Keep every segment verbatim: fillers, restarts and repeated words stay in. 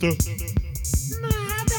Что? Надо.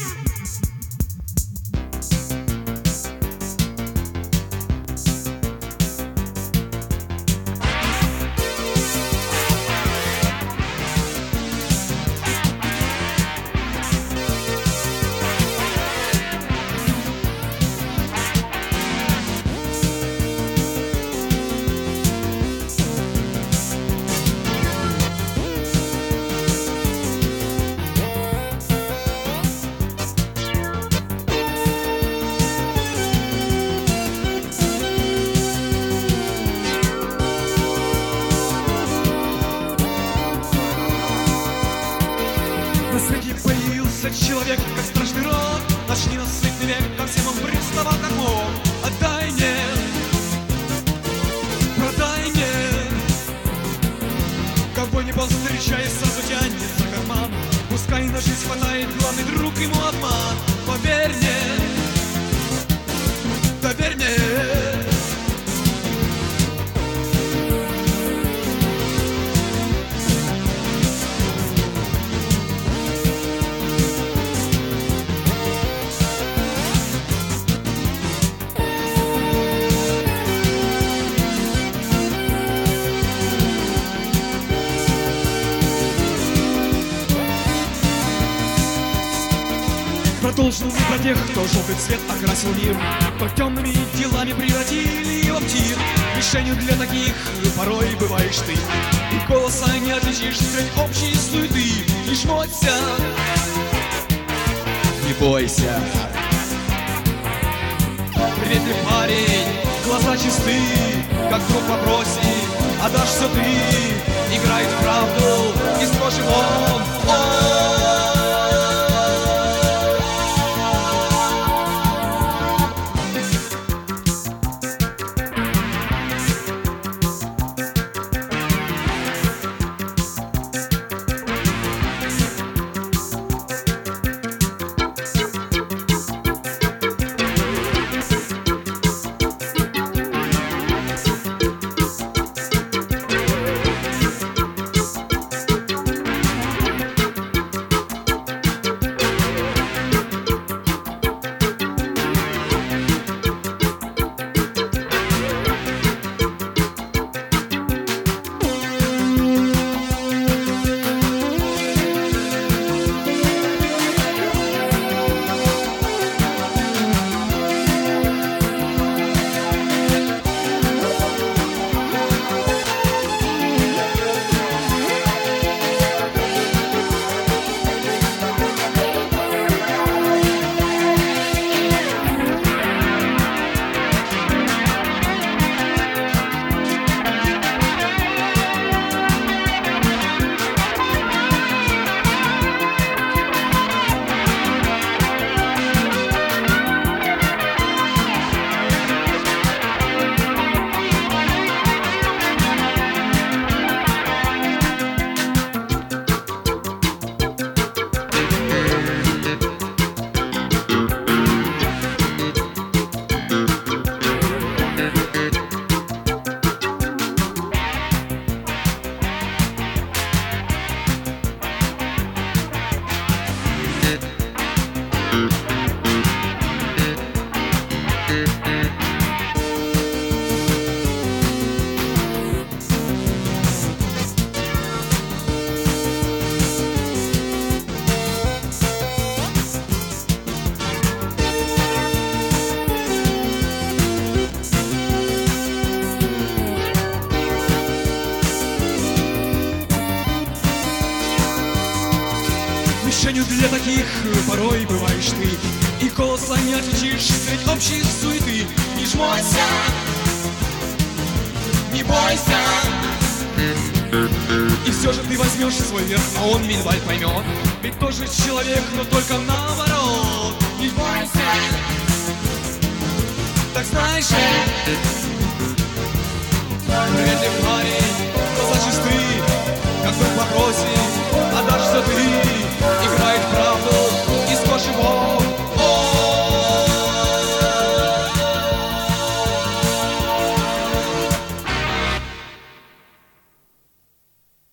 На свете появился человек, как страшный рок. Наш ненасытный век, ко всем он приставал как мог. Отдай мне, продай мне. Кого не повстречай, сразу тянет за карман. Пускай на жизнь хватает, главный друг ему обман. Поверь мне, доверь мне. Продолжил не про тех, кто желтый цвет окрасил мир, кто темными делами превратили его в тир. Мишенью для таких порой бываешь ты, и голоса не отличишь среди общей суеты. Не жмоться, не бойся. Приветливый парень, глаза чисты, как вдруг в вопросе отдашь все ты. Играет в правду, не сможем он, он. Мишенью для таких порой бываешь ты, и голоса не отличишь среди общей суеты. Не жмойся, не бойся. И все же ты возьмешь свой верх, а он минваль поймет. Ведь тоже человек, но только наоборот. Не бойся, так знаешь ли. Приветливый парень, глаза чисты, как в вопросе отдашь все ты. Играет в правду.